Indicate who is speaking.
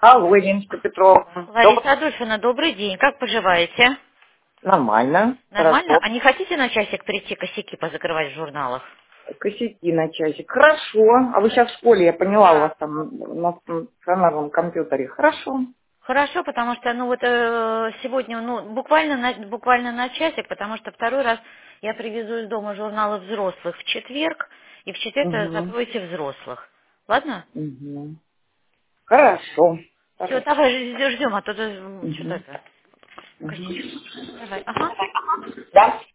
Speaker 1: Алло, Ириночка Петрова.
Speaker 2: Лариса Адольфовна, добрый день. Как поживаете?
Speaker 1: Нормально,
Speaker 2: Нормально?
Speaker 1: хорошо.
Speaker 2: А не хотите на часик прийти, косяки позакрывать в журналах?
Speaker 1: Косяки на часик. Хорошо. А вы сейчас в школе, я поняла, у
Speaker 2: Да.
Speaker 1: вас там на стационарном компьютере. Хорошо.
Speaker 2: Хорошо, потому что, сегодня, буквально на часик, потому что второй раз я привезу из дома журналы взрослых в четверг, и в четверг
Speaker 1: Угу.
Speaker 2: закроете взрослых. Ладно?
Speaker 1: Угу. Хорошо.
Speaker 2: Все,
Speaker 1: Хорошо.
Speaker 2: давай ждем, а то
Speaker 1: Угу.
Speaker 2: что-то это.
Speaker 1: Угу.
Speaker 2: Косячки. Давай, ага.
Speaker 1: Да.